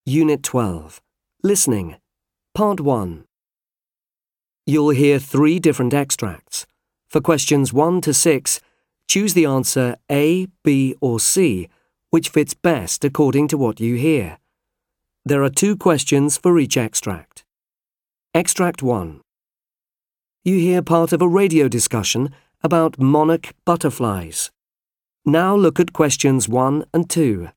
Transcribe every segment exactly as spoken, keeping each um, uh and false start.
Unit twelve. Listening. Part one. You'll hear three different extracts. For questions one to six, choose the answer A, B or C, which fits best according to what you hear. There are two questions for each extract. Extract one. You hear part of a radio discussion about monarch butterflies. Now look at questions one and two.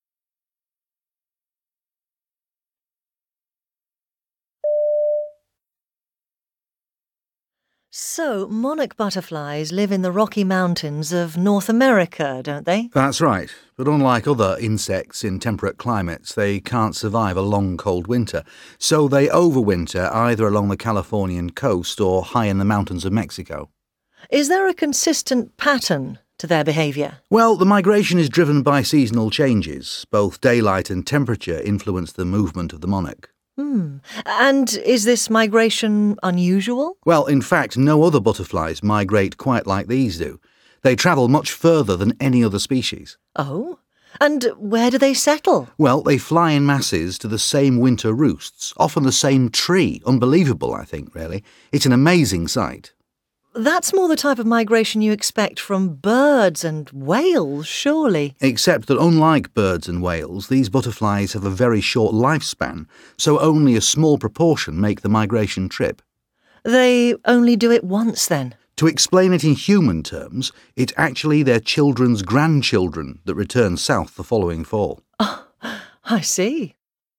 So, monarch butterflies live in the Rocky Mountains of North America, don't they? That's right, but unlike other insects in temperate climates, they can't survive a long cold winter, so they overwinter either along the Californian coast or high in the mountains of Mexico. Is there a consistent pattern to their behaviour? Well, the migration is driven by seasonal changes. Both daylight and temperature influence the movement of the monarch. Hmm. And is this migration unusual? Well, in fact, no other butterflies migrate quite like these do. They travel much further than any other species. Oh? And where do they settle? Well, they fly in masses to the same winter roosts, often the same tree. Unbelievable, I think, really. It's an amazing sight. That's more the type of migration you expect from birds and whales, surely. Except that unlike birds and whales, these butterflies have a very short lifespan, so only a small proportion make the migration trip. They only do it once, then? To explain it in human terms, it's actually their children's grandchildren that return south the following fall. Oh, I see.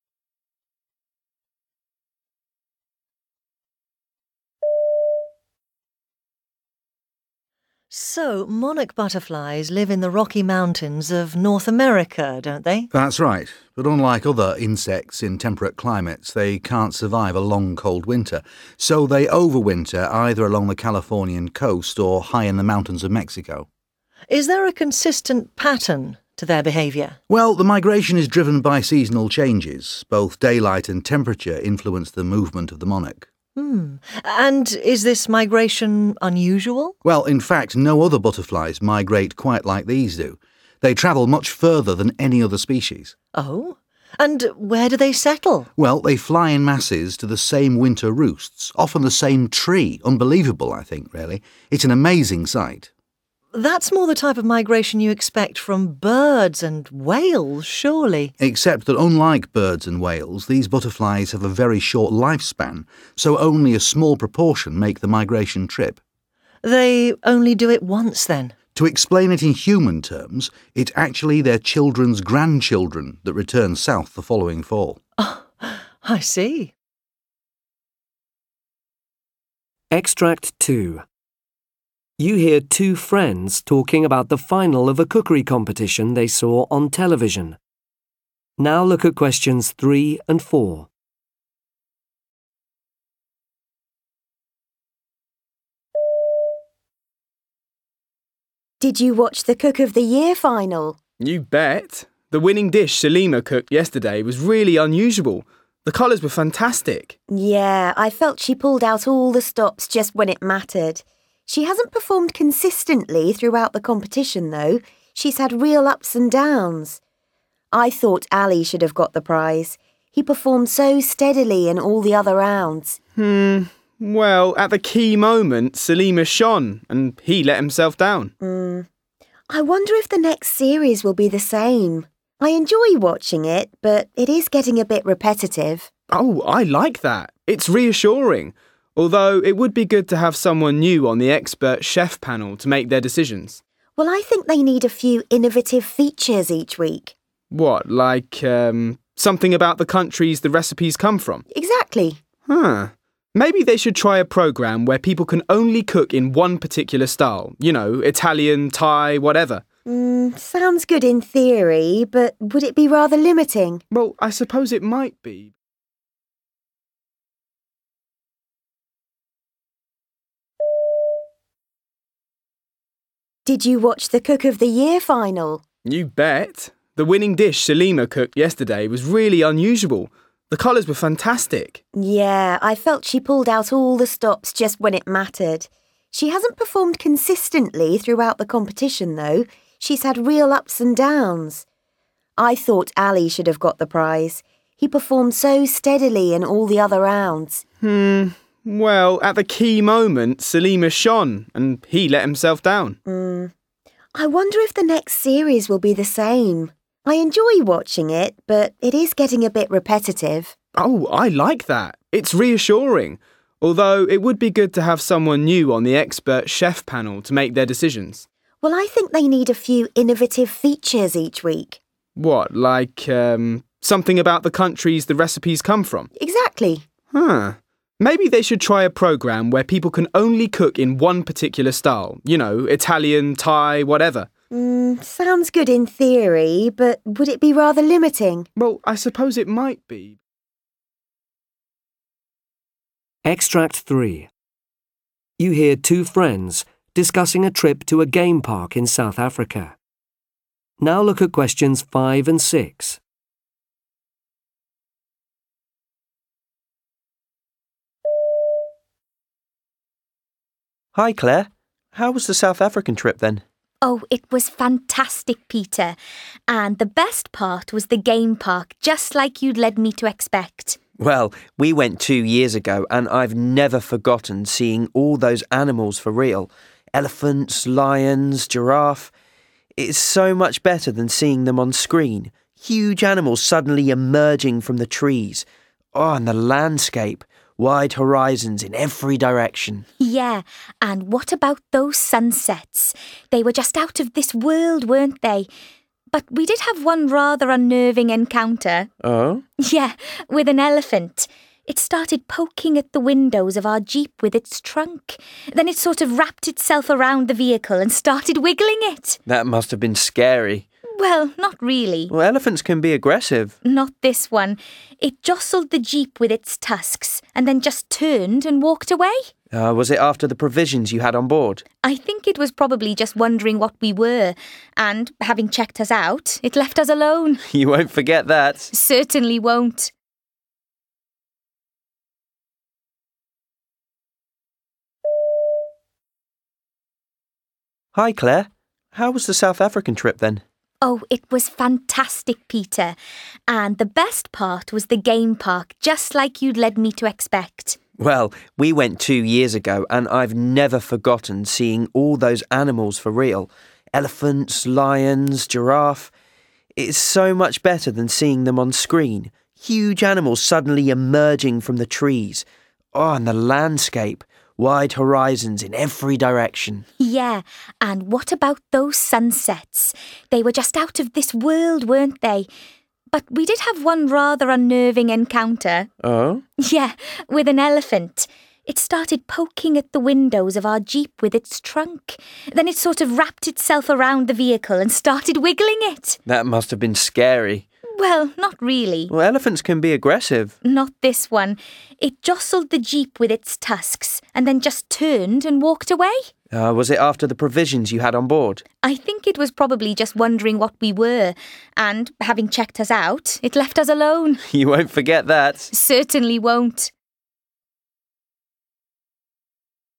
So, monarch butterflies live in the Rocky Mountains of North America, don't they? That's right, but unlike other insects in temperate climates, they can't survive a long cold winter, so they overwinter either along the Californian coast or high in the mountains of Mexico. Is there a consistent pattern to their behaviour? Well, the migration is driven by seasonal changes. Both daylight and temperature influence the movement of the monarch. Hmm. And is this migration unusual? Well, in fact, no other butterflies migrate quite like these do. They travel much further than any other species. Oh? And where do they settle? Well, they fly in masses to the same winter roosts, often the same tree. Unbelievable, I think, really. It's an amazing sight. That's more the type of migration you expect from birds and whales, surely. Except that unlike birds and whales, these butterflies have a very short lifespan, so only a small proportion make the migration trip. They only do it once, then? To explain it in human terms, it's actually their children's grandchildren that return south the following fall. Oh, I see. Extract two. You hear two friends talking about the final of a cookery competition they saw on television. Now look at questions three and four. Did you watch the Cook of the Year final? You bet. The winning dish Salima cooked yesterday was really unusual. The colours were fantastic. Yeah, I felt she pulled out all the stops just when it mattered. She hasn't performed consistently throughout the competition, though. She's had real ups and downs. I thought Ali should have got the prize. He performed so steadily in all the other rounds. Hmm, well, at the key moment, Salima shone and he let himself down. Mm. I wonder if the next series will be the same. I enjoy watching it, but it is getting a bit repetitive. Oh, I like that. It's reassuring. Although it would be good to have someone new on the expert chef panel to make their decisions. Well, I think they need a few innovative features each week. What, like um, something about the countries the recipes come from? Exactly. Huh. Maybe they should try a programme where people can only cook in one particular style. You know, Italian, Thai, whatever. Mm, sounds good in theory, but would it be rather limiting? Well, I suppose it might be. Did you watch the Cook of the Year final? You bet. The winning dish Salima cooked yesterday was really unusual. The colours were fantastic. Yeah, I felt she pulled out all the stops just when it mattered. She hasn't performed consistently throughout the competition, though. She's had real ups and downs. I thought Ali should have got the prize. He performed so steadily in all the other rounds. Hmm, well, at the key moment, Salima shone and he let himself down. Mm. I wonder if the next series will be the same. I enjoy watching it, but it is getting a bit repetitive. Oh, I like that. It's reassuring. Although it would be good to have someone new on the expert chef panel to make their decisions. Well, I think they need a few innovative features each week. What, like um, something about the countries the recipes come from? Exactly. Huh. Maybe they should try a programme where people can only cook in one particular style. You know, Italian, Thai, whatever. Mm, sounds good in theory, but would it be rather limiting? Well, I suppose it might be. Extract three. You hear two friends discussing a trip to a game park in South Africa. Now look at questions five and six. Hi, Claire. How was the South African trip then? Oh, it was fantastic, Peter. And the best part was the game park, just like you'd led me to expect. Well, we went two years ago and I've never forgotten seeing all those animals for real. Elephants, lions, giraffe. It's so much better than seeing them on screen. Huge animals suddenly emerging from the trees. Oh, and the landscape. Wide horizons in every direction. Yeah, and what about those sunsets? They were just out of this world, weren't they? But we did have one rather unnerving encounter. Oh? Yeah, with an elephant. It started poking at the windows of our Jeep with its trunk. Then it sort of wrapped itself around the vehicle and started wiggling it. That must have been scary. Well, not really. Well, elephants can be aggressive. Not this one. It jostled the Jeep with its tusks and then just turned and walked away. Uh, was it after the provisions you had on board? I think it was probably just wondering what we were, and having checked us out, it left us alone. You won't forget that. Certainly won't. Hi, Claire. How was the South African trip then? Oh, it was fantastic, Peter. And the best part was the game park, just like you'd led me to expect. Well, we went two years ago and I've never forgotten seeing all those animals for real. Elephants, lions, giraffe. It's so much better than seeing them on screen. Huge animals suddenly emerging from the trees. Oh, and the landscape. Wide horizons in every direction. Yeah, and what about those sunsets? They were just out of this world, weren't they? But we did have one rather unnerving encounter. Oh? Yeah, with an elephant. It started poking at the windows of our Jeep with its trunk. Then it sort of wrapped itself around the vehicle and started wiggling it. That must have been scary. Well, not really. Well, elephants can be aggressive. Not this one. It jostled the Jeep with its tusks and then just turned and walked away. Uh, was it after the provisions you had on board? I think it was probably just wondering what we were, and having checked us out, it left us alone. You won't forget that. Certainly won't.